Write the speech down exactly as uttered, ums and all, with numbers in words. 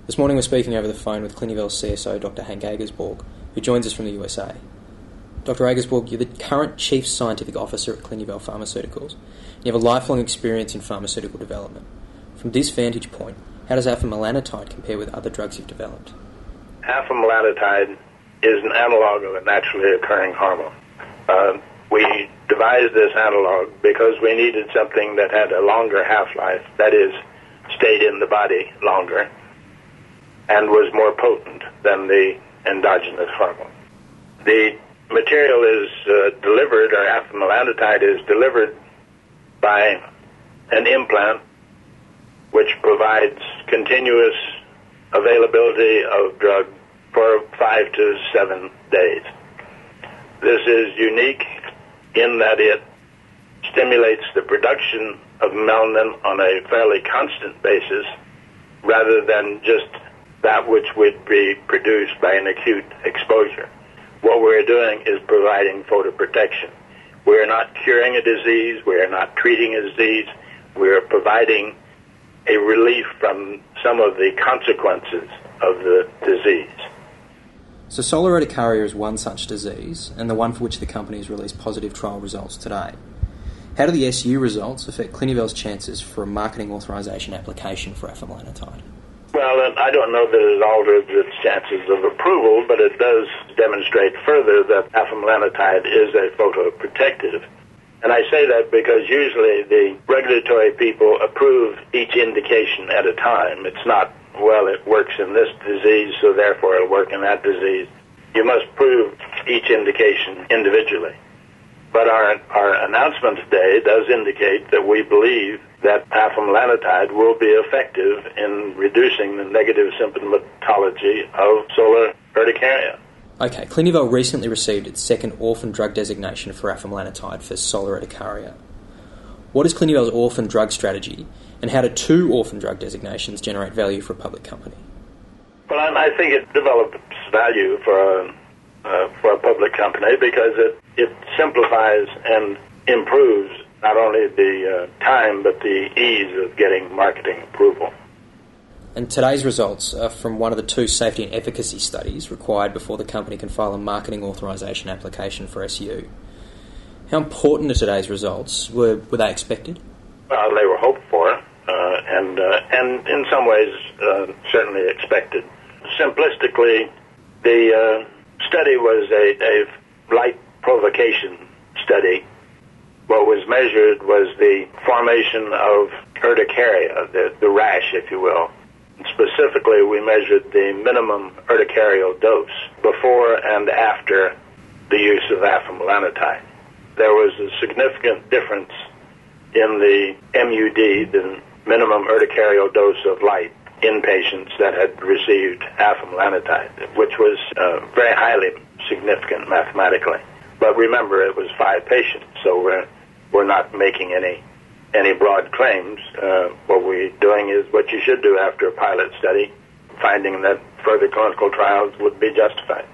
This morning we're speaking over the phone with Clinuvel's C S O, Doctor Hank Agersborg, who joins us from the U S A. Doctor Agersborg, you're the current Chief Scientific Officer at Clinuvel Pharmaceuticals. You have a lifelong experience in pharmaceutical development. From this vantage point, how does afamelanotide compare with other drugs you've developed? Afamelanotide is an analog of a naturally occurring hormone. Uh, we devised this analog because we needed something that had a longer half-life, that is, stayed in the body longer, and was more potent than the endogenous hormone. The material is uh, delivered, or afamelanotide is delivered by an implant which provides continuous availability of drug for five to seven days. This is unique in that it stimulates the production of melanin on a fairly constant basis rather than just that which would be produced by an acute exposure. What we're doing is providing photoprotection. We're not curing a disease, we're not treating a disease, we're providing a relief from some of the consequences of the disease. So solar urticaria is one such disease, and the one for which the company has released positive trial results today. How do the S U results affect Clinuvel's chances for a marketing authorisation application for afamelanotide? Well, I don't know that it alters its chances of approval, but it does demonstrate further that afamelanotide is a photoprotective. And I say that because usually the regulatory people approve each indication at a time. It's not, well, it works in this disease, so therefore it'll work in that disease. You must prove each indication individually. But our, our announcement today does indicate that we believe that afamelanotide will be effective in reducing the negative symptomatology of solar urticaria. Okay, Clinuvel recently received its second orphan drug designation for afamelanotide for solar urticaria. What is Clinuvel's orphan drug strategy, and how do two orphan drug designations generate value for a public company? Well, I think it develops value for a, uh, for a public company because it, it simplifies and improves not only the uh, time but the ease of getting marketing approval. And today's results are from one of the two safety and efficacy studies required before the company can file a marketing authorisation application for S U. How important are today's results? Were, were they expected? Well, they were hoped for, uh, and uh, and in some ways uh, certainly expected. Simplistically, the uh, study was a, a light provocation study. What was measured was the formation of urticaria, the, the rash, if you will. Specifically, we measured the minimum urticarial dose before and after the use of afamelanotide. There was a significant difference in the M U D, the minimum urticarial dose of light, in patients that had received afamelanotide, which was uh, very highly significant mathematically. But remember, it was five patients, so we're, we're not making any any broad claims. Uh, what we're doing is what you should do after a pilot study, finding that further clinical trials would be justified.